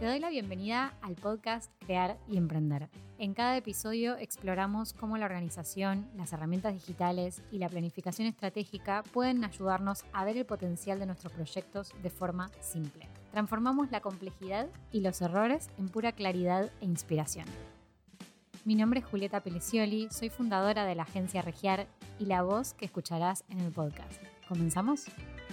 Te doy la bienvenida al podcast Crear y Emprender. En cada episodio exploramos cómo la organización, las herramientas digitales y la planificación estratégica pueden ayudarnos a ver el potencial de nuestros proyectos de forma simple. Transformamos la complejidad y los errores en pura claridad e inspiración. Mi nombre es Julieta Pelicioli, soy fundadora de la agencia Regiar y la voz que escucharás en el podcast. ¿Comenzamos?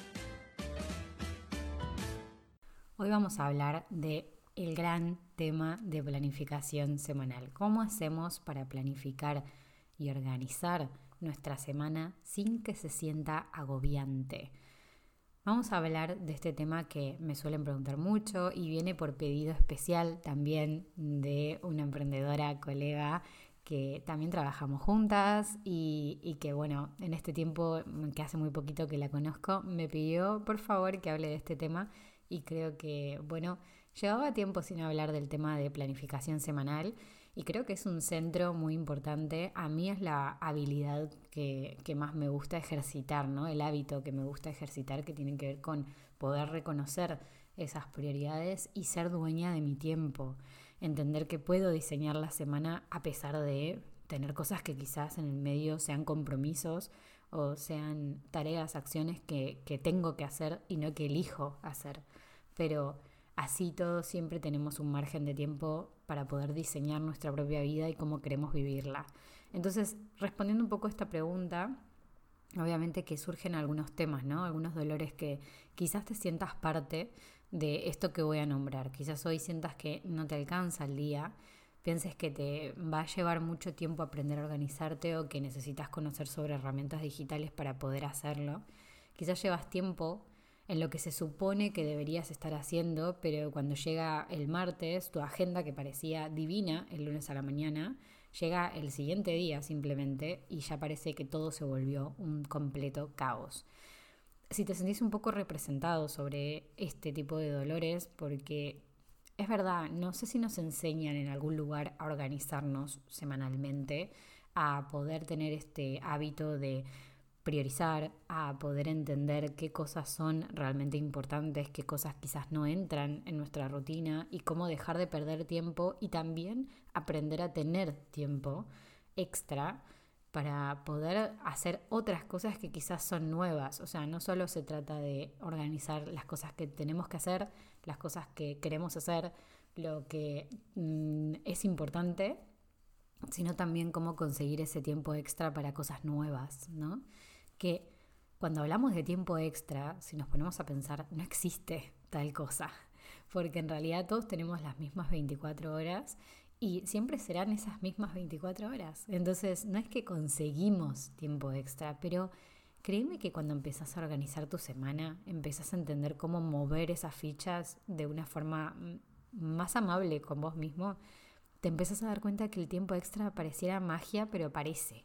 Hoy vamos a hablar de el gran tema de planificación semanal. ¿Cómo hacemos para planificar y organizar nuestra semana sin que se sienta agobiante? Vamos a hablar de este tema que me suelen preguntar mucho y viene por pedido especial también de una emprendedora colega que también trabajamos juntas y que bueno, en este tiempo que hace muy poquito que la conozco, me pidió por favor que hable de este tema y creo que bueno, llevaba tiempo sin hablar del tema de planificación semanal y creo que es un centro muy importante. A mí es la habilidad que más me gusta ejercitar, ¿no? El hábito que me gusta ejercitar que tiene que ver con poder reconocer esas prioridades y ser dueña de mi tiempo. Entender que puedo diseñar la semana a pesar de tener cosas que quizás en el medio sean compromisos o sean tareas, acciones que tengo que hacer y no que elijo hacer. Pero así todo siempre tenemos un margen de tiempo para poder diseñar nuestra propia vida y cómo queremos vivirla. Entonces, respondiendo un poco a esta pregunta, obviamente que surgen algunos temas, ¿no? Algunos dolores que quizás te sientas parte de esto que voy a nombrar. Quizás hoy sientas que no te alcanza el día, pienses que te va a llevar mucho tiempo aprender a organizarte o que necesitas conocer sobre herramientas digitales para poder hacerlo. Quizás llevas tiempo en lo que se supone que deberías estar haciendo, pero cuando llega el martes, tu agenda que parecía divina el lunes a la mañana, llega el siguiente día simplemente y ya parece que todo se volvió un completo caos. Si te sentís un poco representado sobre este tipo de dolores, porque es verdad, no sé si nos enseñan en algún lugar a organizarnos semanalmente, a poder tener este hábito de priorizar, a poder entender qué cosas son realmente importantes, qué cosas quizás no entran en nuestra rutina y cómo dejar de perder tiempo y también aprender a tener tiempo extra para poder hacer otras cosas que quizás son nuevas. O sea, no solo se trata de organizar las cosas que tenemos que hacer, las cosas que queremos hacer, lo que es importante, sino también cómo conseguir ese tiempo extra para cosas nuevas, ¿no? Que cuando hablamos de tiempo extra, si nos ponemos a pensar, no existe tal cosa, porque en realidad todos tenemos las mismas 24 horas y siempre serán esas mismas 24 horas. Entonces, no es que conseguimos tiempo extra, pero créeme que cuando empezás a organizar tu semana, empezás a entender cómo mover esas fichas de una forma más amable con vos mismo, te empezás a dar cuenta que el tiempo extra pareciera magia, pero parece.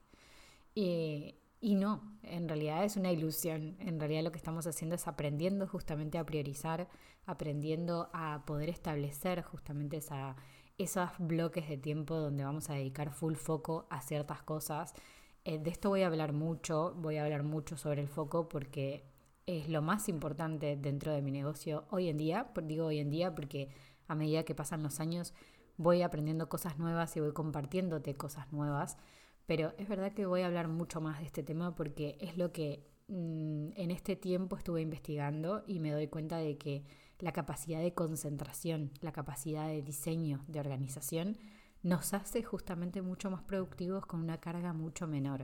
Y no, en realidad es una ilusión. En realidad lo que estamos haciendo es aprendiendo justamente a priorizar, aprendiendo a poder establecer justamente esos bloques de tiempo donde vamos a dedicar full foco a ciertas cosas. De esto voy a hablar mucho sobre el foco porque es lo más importante dentro de mi negocio hoy en día. Digo hoy en día porque a medida que pasan los años voy aprendiendo cosas nuevas y voy compartiéndote cosas nuevas, pero es verdad que voy a hablar mucho más de este tema porque es lo que en este tiempo estuve investigando y me doy cuenta de que la capacidad de concentración, la capacidad de diseño, de organización, nos hace justamente mucho más productivos con una carga mucho menor.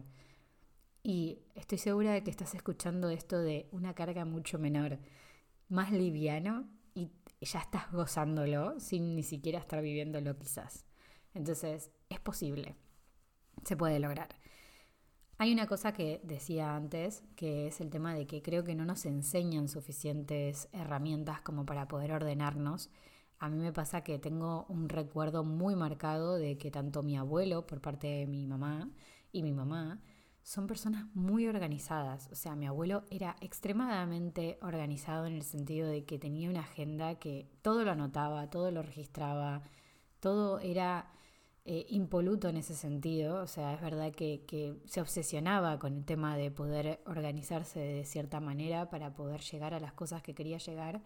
Y estoy segura de que estás escuchando esto de una carga mucho menor, más liviano, y ya estás gozándolo sin ni siquiera estar viviéndolo quizás. Entonces, es posible, se puede lograr. Hay una cosa que decía antes, que es el tema de que creo que no nos enseñan suficientes herramientas como para poder ordenarnos. A mí me pasa que tengo un recuerdo muy marcado de que tanto mi abuelo, por parte de mi mamá, y mi mamá, son personas muy organizadas. O sea, mi abuelo era extremadamente organizado en el sentido de que tenía una agenda que todo lo anotaba, todo lo registraba, todo era impoluto en ese sentido. O sea, es verdad que se obsesionaba con el tema de poder organizarse de cierta manera para poder llegar a las cosas que quería llegar.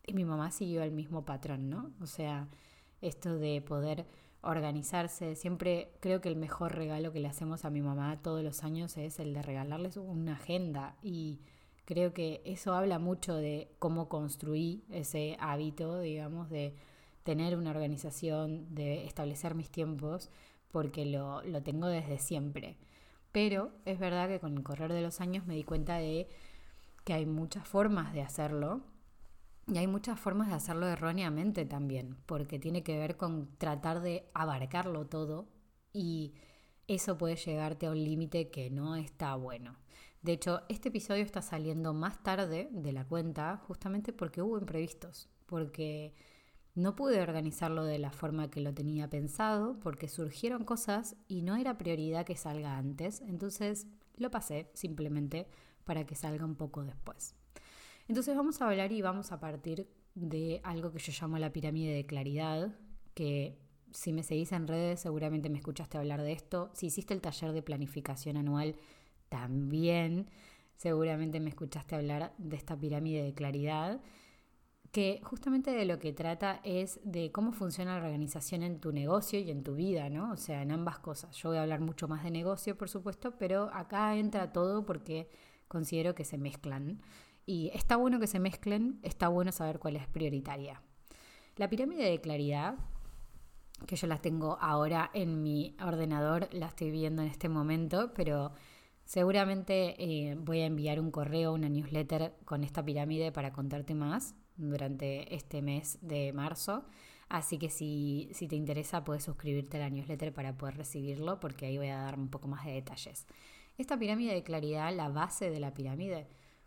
Y mi mamá siguió el mismo patrón, ¿no? O sea, esto de poder organizarse. Siempre creo que el mejor regalo que le hacemos a mi mamá todos los años es el de regalarles una agenda, y creo que eso habla mucho de cómo construí ese hábito, digamos, de tener una organización, de establecer mis tiempos, porque lo tengo desde siempre. Pero es verdad que con el correr de los años me di cuenta de que hay muchas formas de hacerlo, y hay muchas formas de hacerlo erróneamente también, porque tiene que ver con tratar de abarcarlo todo, y eso puede llegarte a un límite que no está bueno. De hecho, este episodio está saliendo más tarde de la cuenta justamente porque hubo imprevistos, porque no pude organizarlo de la forma que lo tenía pensado, porque surgieron cosas y no era prioridad que salga antes, entonces lo pasé simplemente para que salga un poco después. Entonces vamos a hablar y vamos a partir de algo que yo llamo la pirámide de claridad, que si me seguís en redes seguramente me escuchaste hablar de esto. Si hiciste el taller de planificación anual, también seguramente me escuchaste hablar de esta pirámide de claridad, que justamente de lo que trata es de cómo funciona la organización en tu negocio y en tu vida, ¿no? O sea, en ambas cosas. Yo voy a hablar mucho más de negocio, por supuesto, pero acá entra todo porque considero que se mezclan. Y está bueno que se mezclen, está bueno saber cuál es prioritaria. La pirámide de claridad, que yo la tengo ahora en mi ordenador, la estoy viendo en este momento, pero seguramente voy a enviar un correo, una newsletter con esta pirámide para contarte más durante este mes de marzo. Así que si te interesa puedes suscribirte a la newsletter para poder recibirlo, porque ahí voy a dar un poco más de detalles. Esta pirámide de claridad, la base de la pirámide,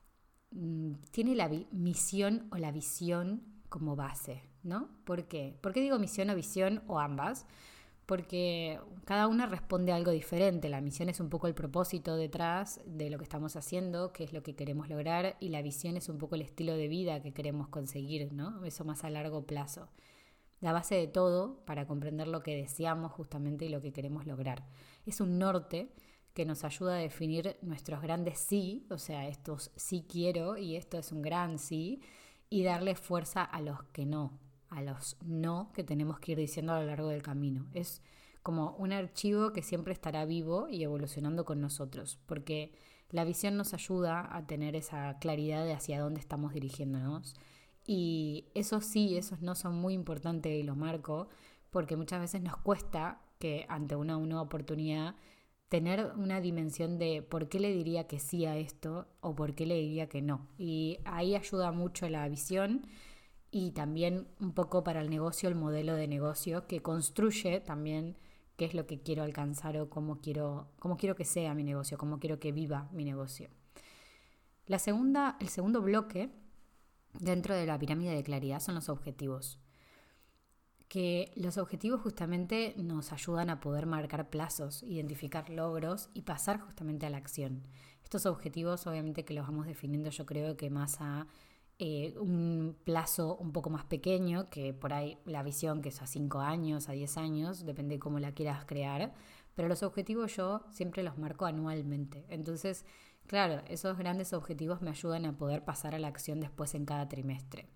tiene la misión o la visión como base, ¿no? ¿Por qué? ¿Por qué digo misión o visión o ambas? Porque cada una responde a algo diferente. La misión es un poco el propósito detrás de lo que estamos haciendo, qué es lo que queremos lograr, y la visión es un poco el estilo de vida que queremos conseguir, ¿no? Eso más a largo plazo. La base de todo para comprender lo que deseamos justamente y lo que queremos lograr. Es un norte que nos ayuda a definir nuestros grandes sí, o sea, estos sí quiero y esto es un gran sí, y darle fuerza a los que no, a los no que tenemos que ir diciendo a lo largo del camino. Es como un archivo que siempre estará vivo y evolucionando con nosotros, porque la visión nos ayuda a tener esa claridad de hacia dónde estamos dirigiéndonos. Y esos sí, esos no son muy importantes, y lo marco, porque muchas veces nos cuesta que ante una nueva oportunidad tener una dimensión de por qué le diría que sí a esto o por qué le diría que no. Y ahí ayuda mucho la visión, y también un poco para el negocio, el modelo de negocio que construye también qué es lo que quiero alcanzar o cómo quiero que sea mi negocio, cómo quiero que viva mi negocio. El segundo bloque dentro de la pirámide de claridad son los objetivos. Que los objetivos justamente nos ayudan a poder marcar plazos, identificar logros y pasar justamente a la acción. Estos objetivos obviamente que los vamos definiendo, yo creo que más a un plazo un poco más pequeño, que por ahí la visión que es a 5 años, a 10 años, depende de cómo la quieras crear, pero los objetivos yo siempre los marco anualmente. Entonces, claro, esos grandes objetivos me ayudan a poder pasar a la acción después en cada trimestre.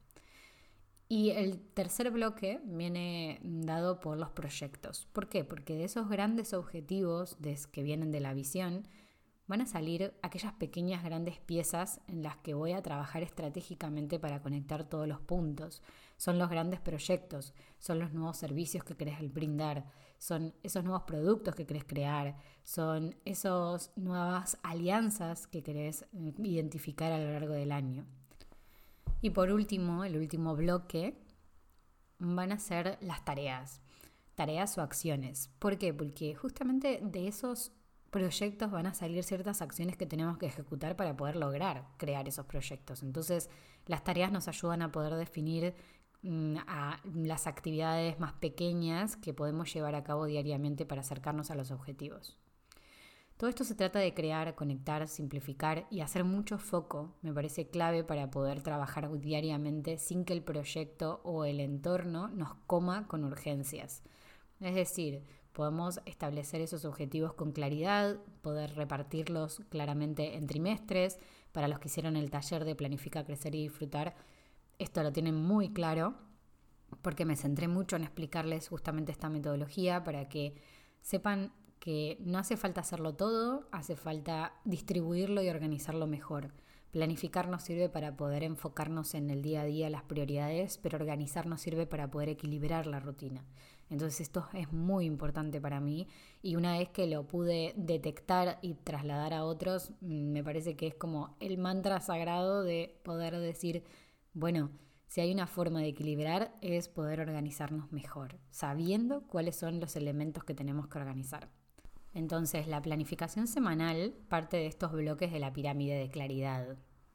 Y el tercer bloque viene dado por los proyectos. ¿Por qué? Porque de esos grandes objetivos que vienen de la visión van a salir aquellas pequeñas grandes piezas en las que voy a trabajar estratégicamente para conectar todos los puntos. Son los grandes proyectos, son los nuevos servicios que querés brindar, son esos nuevos productos que querés crear, son esas nuevas alianzas que querés identificar a lo largo del año. Y por último, el último bloque van a ser las tareas o acciones. ¿Por qué? Porque justamente de esos proyectos van a salir ciertas acciones que tenemos que ejecutar para poder lograr crear esos proyectos. Entonces, las tareas nos ayudan a poder definir a las actividades más pequeñas que podemos llevar a cabo diariamente para acercarnos a los objetivos. Todo esto se trata de crear, conectar, simplificar y hacer mucho foco. Me parece clave para poder trabajar diariamente sin que el proyecto o el entorno nos coma con urgencias. Es decir, podemos establecer esos objetivos con claridad, poder repartirlos claramente en trimestres. Para los que hicieron el taller de Planifica, Crecer y Disfrutar, esto lo tienen muy claro porque me centré mucho en explicarles justamente esta metodología para que sepan que no hace falta hacerlo todo, hace falta distribuirlo y organizarlo mejor. Planificar nos sirve para poder enfocarnos en el día a día, las prioridades, pero organizar nos sirve para poder equilibrar la rutina. Entonces esto es muy importante para mí y una vez que lo pude detectar y trasladar a otros, me parece que es como el mantra sagrado de poder decir, bueno, si hay una forma de equilibrar es poder organizarnos mejor, sabiendo cuáles son los elementos que tenemos que organizar. Entonces, la planificación semanal parte de estos bloques de la pirámide de claridad.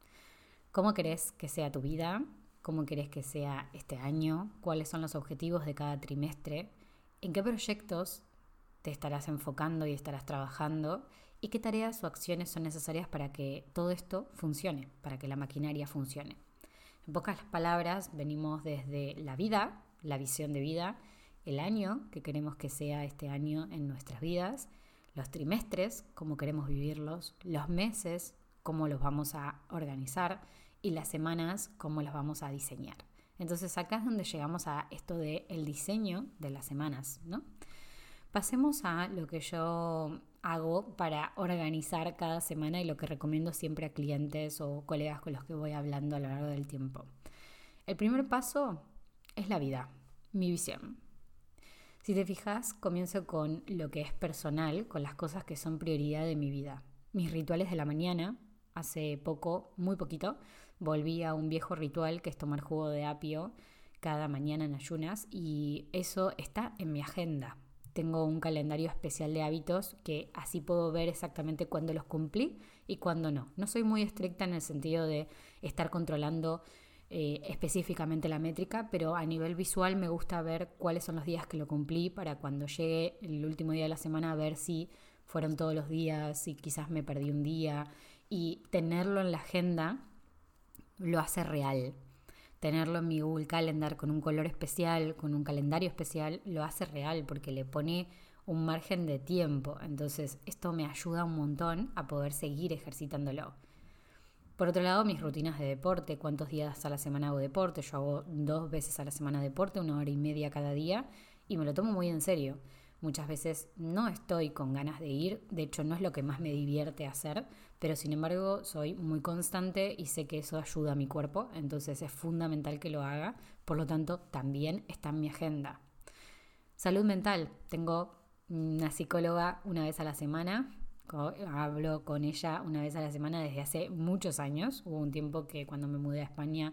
¿Cómo querés que sea tu vida? ¿Cómo querés que sea este año? ¿Cuáles son los objetivos de cada trimestre? ¿En qué proyectos te estarás enfocando y estarás trabajando? ¿Y qué tareas o acciones son necesarias para que todo esto funcione, para que la maquinaria funcione? En pocas palabras, venimos desde la vida, la visión de vida, el año que queremos que sea este año en nuestras vidas, los trimestres, cómo queremos vivirlos, los meses, cómo los vamos a organizar y las semanas, cómo las vamos a diseñar. Entonces acá es donde llegamos a esto del diseño de las semanas, ¿no? Pasemos a lo que yo hago para organizar cada semana y lo que recomiendo siempre a clientes o colegas con los que voy hablando a lo largo del tiempo. El primer paso es la vida, mi visión. Si te fijas, comienzo con lo que es personal, con las cosas que son prioridad de mi vida. Mis rituales de la mañana, hace poco, muy poquito, volví a un viejo ritual que es tomar jugo de apio cada mañana en ayunas y eso está en mi agenda. Tengo un calendario especial de hábitos que así puedo ver exactamente cuándo los cumplí y cuándo no. No soy muy estricta en el sentido de estar controlando específicamente la métrica, pero a nivel visual me gusta ver cuáles son los días que lo cumplí para cuando llegue el último día de la semana ver si fueron todos los días, si quizás me perdí un día y tenerlo en la agenda lo hace real. Tenerlo en mi Google Calendar con un color especial, con un calendario especial, lo hace real porque le pone un margen de tiempo. Entonces esto me ayuda un montón a poder seguir ejercitándolo. Por otro lado, mis rutinas de deporte, cuántos días a la semana hago deporte. Yo hago 2 veces a la semana deporte, 1 hora y media cada día y me lo tomo muy en serio. Muchas veces no estoy con ganas de ir, de hecho no es lo que más me divierte hacer, pero sin embargo soy muy constante y sé que eso ayuda a mi cuerpo, entonces es fundamental que lo haga, por lo tanto también está en mi agenda. Salud mental, tengo una psicóloga una vez a la semana, hablo con ella una vez a la semana desde hace muchos años, hubo un tiempo que cuando me mudé a España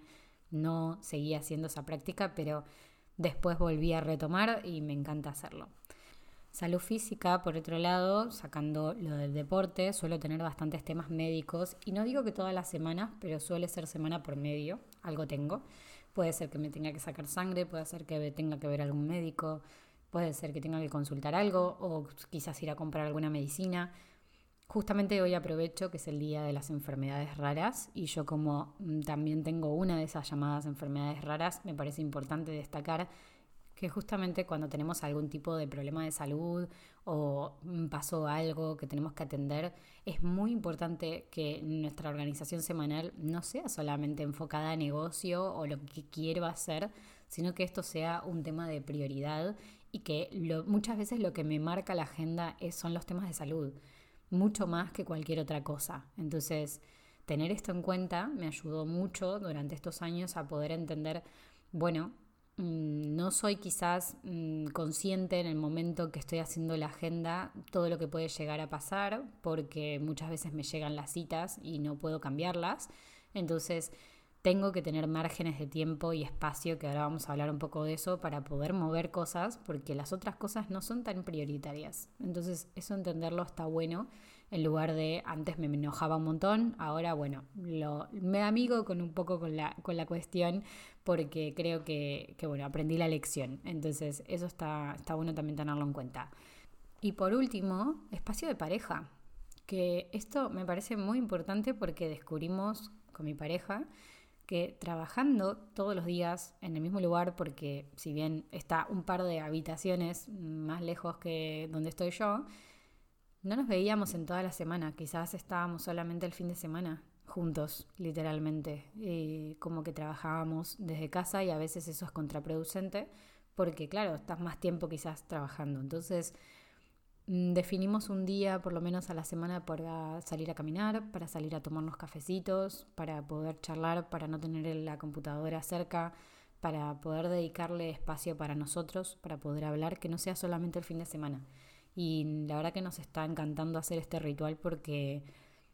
no seguía haciendo esa práctica, pero después volví a retomar y me encanta hacerlo. Salud física, por otro lado, sacando lo del deporte, suelo tener bastantes temas médicos y no digo que todas las semanas, pero suele ser semana por medio, algo tengo. Puede ser que me tenga que sacar sangre, puede ser que tenga que ver algún médico, puede ser que tenga que consultar algo o quizás ir a comprar alguna medicina. Justamente hoy aprovecho que es el día de las enfermedades raras y yo como también tengo una de esas llamadas enfermedades raras, me parece importante destacar que justamente cuando tenemos algún tipo de problema de salud o pasó algo que tenemos que atender, es muy importante que nuestra organización semanal no sea solamente enfocada a negocio o lo que quiero hacer, sino que esto sea un tema de prioridad y que muchas veces lo que me marca la agenda son los temas de salud, mucho más que cualquier otra cosa. Entonces, tener esto en cuenta me ayudó mucho durante estos años a poder entender, bueno, no soy quizás consciente en el momento que estoy haciendo la agenda todo lo que puede llegar a pasar porque muchas veces me llegan las citas y no puedo cambiarlas. Entonces tengo que tener márgenes de tiempo y espacio, que ahora vamos a hablar un poco de eso, para poder mover cosas porque las otras cosas no son tan prioritarias. Entonces eso entenderlo está bueno. En lugar de antes me enojaba un montón, ahora bueno, me amigo con un poco con la cuestión porque creo que bueno, aprendí la lección. Entonces eso está bueno también tenerlo en cuenta. Y por último, espacio de pareja, que esto me parece muy importante porque descubrimos con mi pareja que trabajando todos los días en el mismo lugar, porque si bien está un par de habitaciones más lejos que donde estoy yo, no nos veíamos en toda la semana, quizás estábamos solamente el fin de semana. juntos, literalmente. Como que trabajábamos desde casa y a veces eso es contraproducente porque, claro, estás más tiempo quizás trabajando. Entonces, definimos un día por lo menos a la semana para salir a caminar, para salir a tomarnos cafecitos, para poder charlar, para no tener la computadora cerca, para poder dedicarle espacio para nosotros, para poder hablar, que no sea solamente el fin de semana. Y la verdad que nos está encantando hacer este ritual porque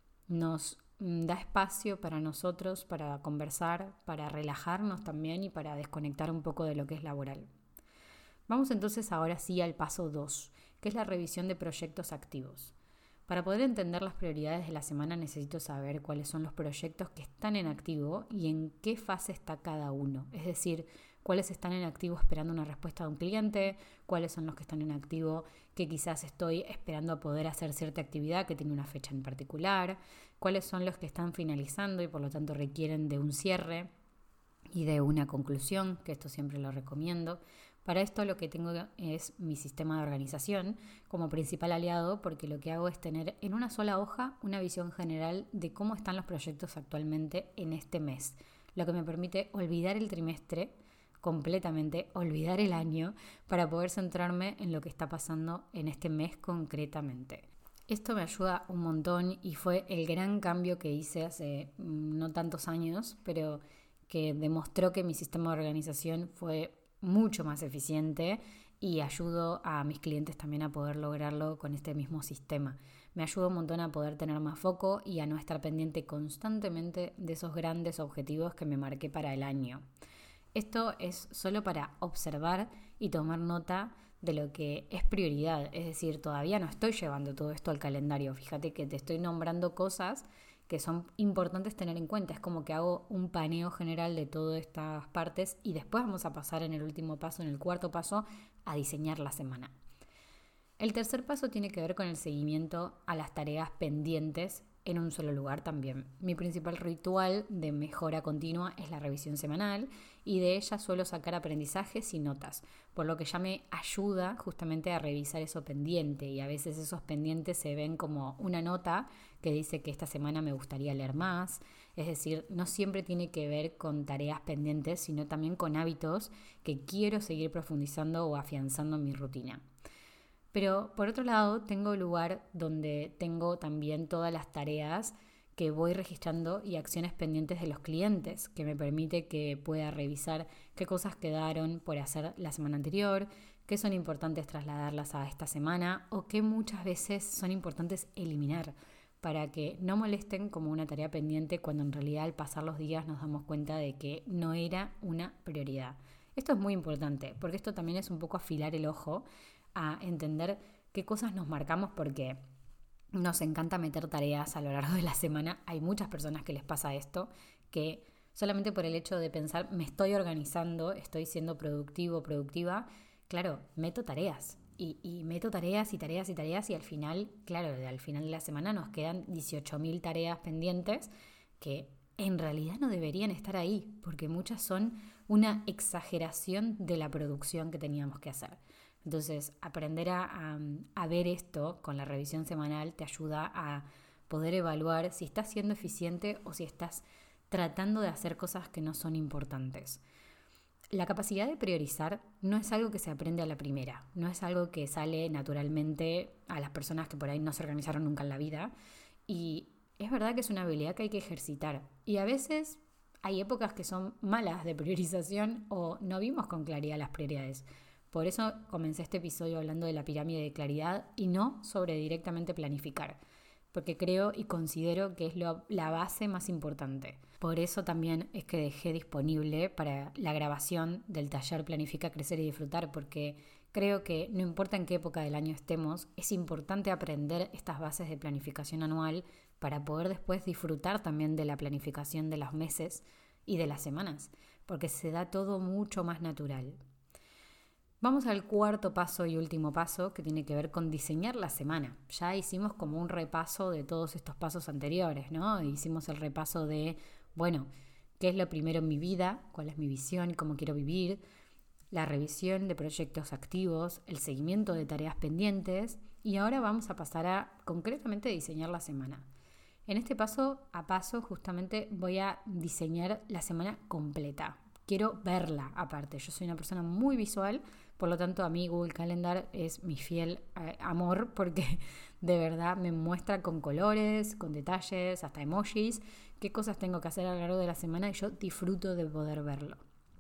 nos da espacio para nosotros, para conversar, para relajarnos también y para desconectar un poco de lo que es laboral. Vamos entonces ahora sí al paso 2, que es la revisión de proyectos activos. Para poder entender las prioridades de la semana necesito saber cuáles son los proyectos que están en activo y en qué fase está cada uno. Es decir, cuáles están en activo esperando una respuesta de un cliente, cuáles son los que están en activo que quizás estoy esperando a poder hacer cierta actividad que tiene una fecha en particular, cuáles son los que están finalizando y por lo tanto requieren de un cierre y de una conclusión, que esto siempre lo recomiendo. Para esto lo que tengo es mi sistema de organización como principal aliado porque lo que hago es tener en una sola hoja una visión general de cómo están los proyectos actualmente en este mes, lo que me permite olvidar el trimestre completamente, olvidar el año para poder centrarme en lo que está pasando en este mes concretamente. Esto me ayuda un montón y fue el gran cambio que hice hace no tantos años, pero que demostró que mi sistema de organización fue mucho más eficiente y ayudo a mis clientes también a poder lograrlo con este mismo sistema. Me ayuda un montón a poder tener más foco y a no estar pendiente constantemente de esos grandes objetivos que me marqué para el año. Esto es solo para observar y tomar nota de lo que es prioridad, es decir, todavía no estoy llevando todo esto al calendario. Fíjate que te estoy nombrando cosas que son importantes tener en cuenta. Es como que hago un paneo general de todas estas partes y después vamos a pasar en el último paso, en el cuarto paso, a diseñar la semana. El tercer paso tiene que ver con el seguimiento a las tareas pendientes en un solo lugar también. Mi principal ritual de mejora continua es la revisión semanal y de ella suelo sacar aprendizajes y notas, por lo que ya me ayuda justamente a revisar eso pendiente y a veces esos pendientes se ven como una nota que dice que esta semana me gustaría leer más, es decir, no siempre tiene que ver con tareas pendientes, sino también con hábitos que quiero seguir profundizando o afianzando en mi rutina. Pero por otro lado, tengo lugar donde tengo también todas las tareas que voy registrando y acciones pendientes de los clientes, que me permite que pueda revisar qué cosas quedaron por hacer la semana anterior, qué son importantes trasladarlas a esta semana o qué muchas veces son importantes eliminar para que no molesten como una tarea pendiente cuando en realidad al pasar los días nos damos cuenta de que no era una prioridad. Esto es muy importante porque esto también es un poco afilar el ojo a entender qué cosas nos marcamos porque nos encanta meter tareas a lo largo de la semana. Hay muchas personas que les pasa esto, que solamente por el hecho de pensar me estoy organizando, estoy siendo productivo, productiva, claro, meto tareas y meto tareas y tareas y tareas y al final, claro, al final de la semana nos quedan 18.000 tareas pendientes que en realidad no deberían estar ahí porque muchas son una exageración de la producción que teníamos que hacer. Entonces, aprender a ver esto con la revisión semanal te ayuda a poder evaluar si estás siendo eficiente o si estás tratando de hacer cosas que no son importantes. La capacidad de priorizar no es algo que se aprende a la primera, no es algo que sale naturalmente a las personas que por ahí no se organizaron nunca en la vida y es verdad que es una habilidad que hay que ejercitar y a veces hay épocas que son malas de priorización o no vimos con claridad las prioridades. Por eso comencé este episodio hablando de la pirámide de claridad y no sobre directamente planificar, porque creo y considero que es la base más importante. Por eso también es que dejé disponible para la grabación del taller Planifica, Crecer y Disfrutar, porque creo que no importa en qué época del año estemos, es importante aprender estas bases de planificación anual para poder después disfrutar también de la planificación de los meses y de las semanas, porque se da todo mucho más natural. Vamos al cuarto paso y último paso que tiene que ver con diseñar la semana. Ya hicimos como un repaso de todos estos pasos anteriores, ¿no? Hicimos el repaso de, bueno, qué es lo primero en mi vida, cuál es mi visión, cómo quiero vivir, la revisión de proyectos activos, el seguimiento de tareas pendientes y ahora vamos a pasar a concretamente diseñar la semana. En este paso a paso justamente voy a diseñar la semana completa. Quiero verla aparte. Yo soy una persona muy visual, por lo tanto a mí Google Calendar es mi fiel amor porque de verdad me muestra con colores, con detalles, hasta emojis, qué cosas tengo que hacer a lo largo de la semana y yo disfruto de poder verlo.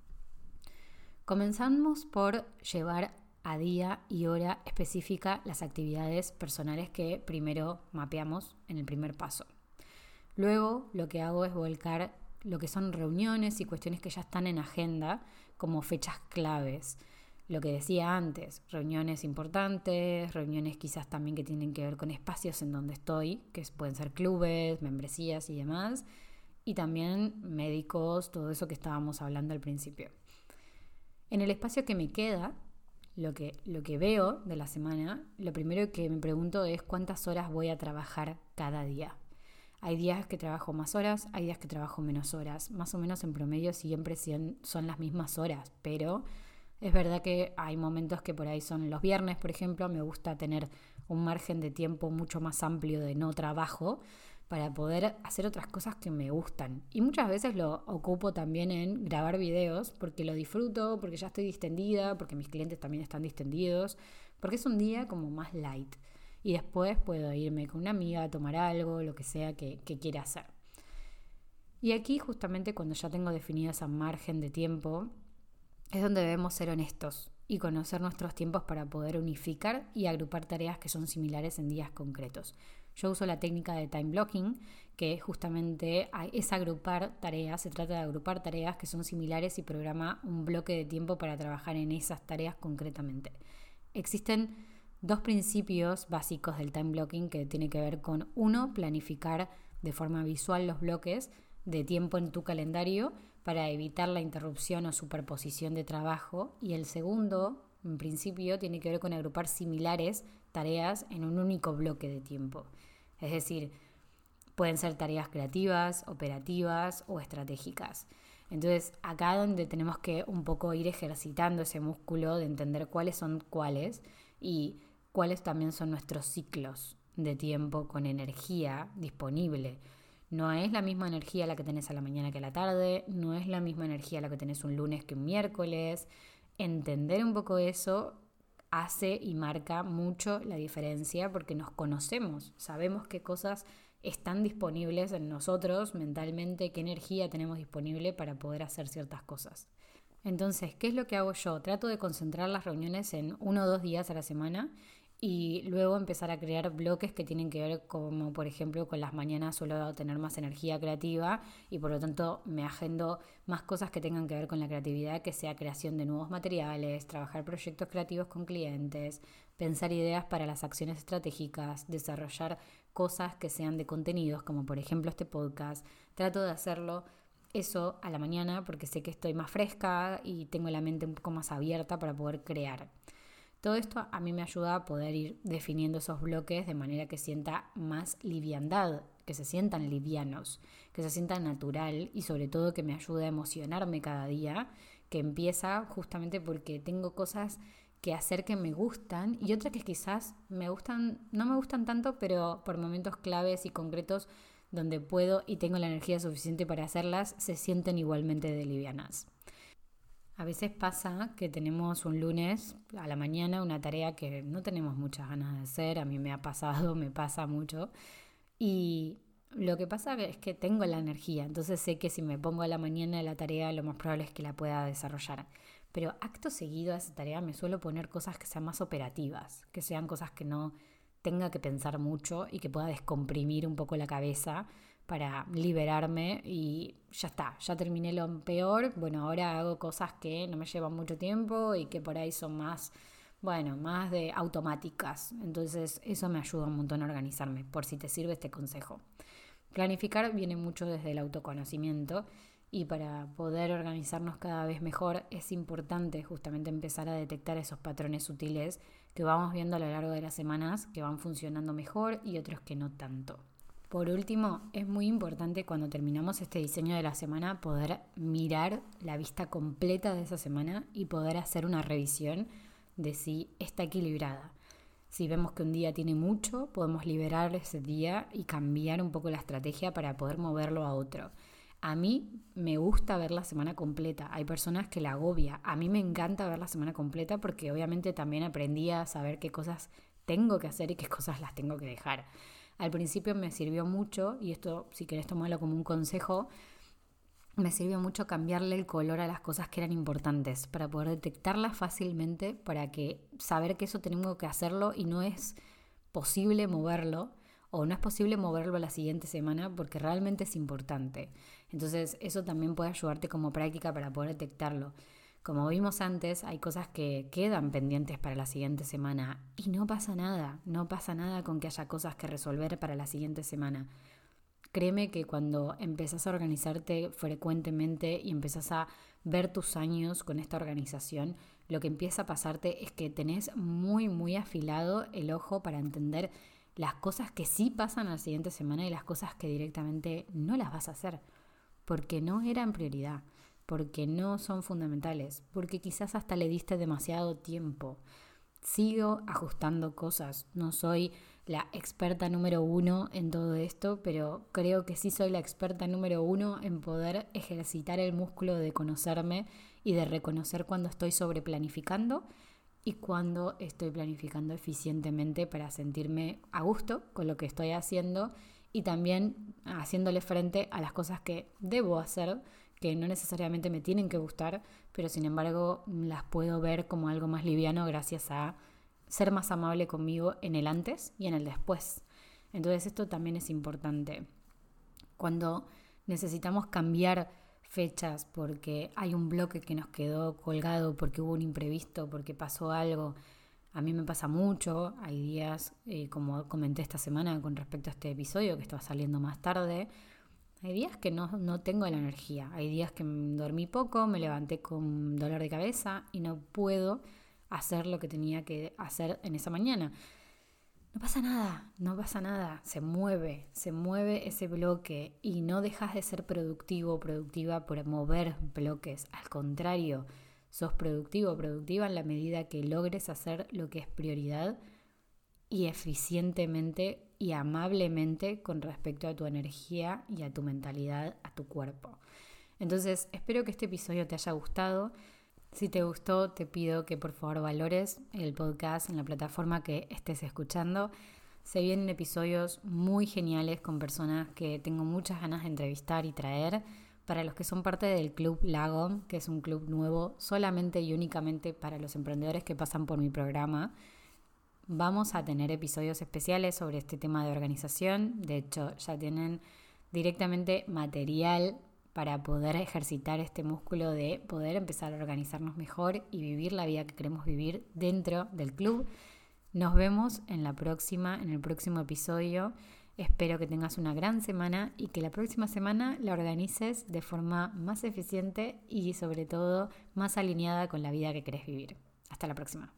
Comenzamos por llevar a día y hora específica las actividades personales que primero mapeamos en el primer paso. Luego lo que hago es volcar lo que son reuniones y cuestiones que ya están en agenda como fechas claves. Lo que decía antes, reuniones importantes, reuniones quizás también que tienen que ver con espacios en donde estoy, que pueden ser clubes, membresías y demás, y también médicos, todo eso que estábamos hablando al principio. En el espacio que me queda, lo que veo de la semana, lo primero que me pregunto es cuántas horas voy a trabajar cada día. Hay días que trabajo más horas, hay días que trabajo menos horas. Más o menos en promedio siempre son las mismas horas, pero es verdad que hay momentos que por ahí son los viernes, por ejemplo, me gusta tener un margen de tiempo mucho más amplio de no trabajo para poder hacer otras cosas que me gustan. Y muchas veces lo ocupo también en grabar videos porque lo disfruto, porque ya estoy distendida, porque mis clientes también están distendidos, porque es un día como más light. Y después puedo irme con una amiga a tomar algo, lo que sea que quiera hacer. Y aquí justamente cuando ya tengo definido ese margen de tiempo, es donde debemos ser honestos y conocer nuestros tiempos para poder unificar y agrupar tareas que son similares en días concretos. Yo uso la técnica de time blocking, que justamente es agrupar tareas, se trata de agrupar tareas que son similares y programa un bloque de tiempo para trabajar en esas tareas concretamente. Existen dos principios básicos del time blocking que tiene que ver con, uno, planificar de forma visual los bloques de tiempo en tu calendario para evitar la interrupción o superposición de trabajo, y el segundo, en principio, tiene que ver con agrupar similares tareas en un único bloque de tiempo. Es decir, pueden ser tareas creativas, operativas o estratégicas. Entonces, acá donde tenemos que un poco ir ejercitando ese músculo de entender cuáles son cuáles y cuáles también son nuestros ciclos de tiempo con energía disponible. No es la misma energía la que tenés a la mañana que a la tarde, no es la misma energía la que tenés un lunes que un miércoles. Entender un poco eso hace y marca mucho la diferencia porque nos conocemos, sabemos qué cosas están disponibles en nosotros mentalmente, qué energía tenemos disponible para poder hacer ciertas cosas. Entonces, ¿qué es lo que hago yo? Trato de concentrar las reuniones en 1 o 2 días a la semana y luego empezar a crear bloques que tienen que ver, como por ejemplo con las mañanas suelo tener más energía creativa y por lo tanto me agendo más cosas que tengan que ver con la creatividad, que sea creación de nuevos materiales, trabajar proyectos creativos con clientes, pensar ideas para las acciones estratégicas, desarrollar cosas que sean de contenidos, como por ejemplo este podcast. Trato de hacerlo eso a la mañana porque sé que estoy más fresca y tengo la mente un poco más abierta para poder crear. Todo esto a mí me ayuda a poder ir definiendo esos bloques de manera que sienta más liviandad, que se sientan livianos, que se sientan natural y sobre todo que me ayude a emocionarme cada día, que empieza justamente porque tengo cosas que hacer que me gustan y otras que quizás me gustan, no me gustan tanto, pero por momentos claves y concretos donde puedo y tengo la energía suficiente para hacerlas, se sienten igualmente de livianas. A veces pasa que tenemos un lunes a la mañana una tarea que no tenemos muchas ganas de hacer, a mí me ha pasado, me pasa mucho, y lo que pasa es que tengo la energía, entonces sé que si me pongo a la mañana la tarea lo más probable es que la pueda desarrollar. Pero acto seguido a esa tarea me suelo poner cosas que sean más operativas, que sean cosas que no tenga que pensar mucho y que pueda descomprimir un poco la cabeza para liberarme y ya está, ya terminé lo peor, bueno, ahora hago cosas que no me llevan mucho tiempo y que por ahí son más, bueno, más de automáticas. Entonces eso me ayuda un montón a organizarme, por si te sirve este consejo. Planificar viene mucho desde el autoconocimiento y para poder organizarnos cada vez mejor es importante justamente empezar a detectar esos patrones sutiles que vamos viendo a lo largo de las semanas que van funcionando mejor y otros que no tanto. Por último, es muy importante cuando terminamos este diseño de la semana poder mirar la vista completa de esa semana y poder hacer una revisión de si está equilibrada. Si vemos que un día tiene mucho, podemos liberar ese día y cambiar un poco la estrategia para poder moverlo a otro. A mí me gusta ver la semana completa. Hay personas que la agobia. A mí me encanta ver la semana completa porque obviamente también aprendí a saber qué cosas tengo que hacer y qué cosas las tengo que dejar. Al principio me sirvió mucho, y esto si querés tomarlo como un consejo, me sirvió mucho cambiarle el color a las cosas que eran importantes para poder detectarlas fácilmente, para que saber que eso tengo que hacerlo y no es posible moverlo, o no es posible moverlo a la siguiente semana porque realmente es importante. Entonces eso también puede ayudarte como práctica para poder detectarlo. Como vimos antes, hay cosas que quedan pendientes para la siguiente semana y no pasa nada con que haya cosas que resolver para la siguiente semana. Créeme que cuando empezás a organizarte frecuentemente y empezás a ver tus años con esta organización, lo que empieza a pasarte es que tenés muy afilado el ojo para entender las cosas que sí pasan a la siguiente semana y las cosas que directamente no las vas a hacer, porque no eran prioridad, porque no son fundamentales, porque quizás hasta le diste demasiado tiempo. Sigo ajustando cosas, no soy la experta número 1 en todo esto, pero creo que sí soy la experta número 1 en poder ejercitar el músculo de conocerme y de reconocer cuando estoy sobreplanificando y cuando estoy planificando eficientemente para sentirme a gusto con lo que estoy haciendo y también haciéndole frente a las cosas que debo hacer, que no necesariamente me tienen que gustar, pero sin embargo las puedo ver como algo más liviano gracias a ser más amable conmigo en el antes y en el después. Entonces esto también es importante. Cuando necesitamos cambiar fechas porque hay un bloque que nos quedó colgado, porque hubo un imprevisto, porque pasó algo, a mí me pasa mucho. Hay días, como comenté esta semana con respecto a este episodio que estaba saliendo más tarde, hay días que no tengo la energía, hay días que dormí poco, me levanté con dolor de cabeza y no puedo hacer lo que tenía que hacer en esa mañana. No pasa nada, se mueve ese bloque y no dejas de ser productivo o productiva por mover bloques. Al contrario, sos productivo o productiva en la medida que logres hacer lo que es prioridad y eficientemente y amablemente con respecto a tu energía y a tu mentalidad, a tu cuerpo. Entonces, espero que este episodio te haya gustado. Si te gustó, te pido que por favor valores el podcast en la plataforma que estés escuchando. Se vienen episodios muy geniales con personas que tengo muchas ganas de entrevistar y traer. Para los que son parte del Club Lago, que es un club nuevo solamente y únicamente para los emprendedores que pasan por mi programa, vamos a tener episodios especiales sobre este tema de organización. De hecho, ya tienen directamente material para poder ejercitar este músculo de poder empezar a organizarnos mejor y vivir la vida que queremos vivir dentro del club. Nos vemos en el próximo episodio. Espero que tengas una gran semana y que la próxima semana la organices de forma más eficiente y sobre todo más alineada con la vida que querés vivir. Hasta la próxima.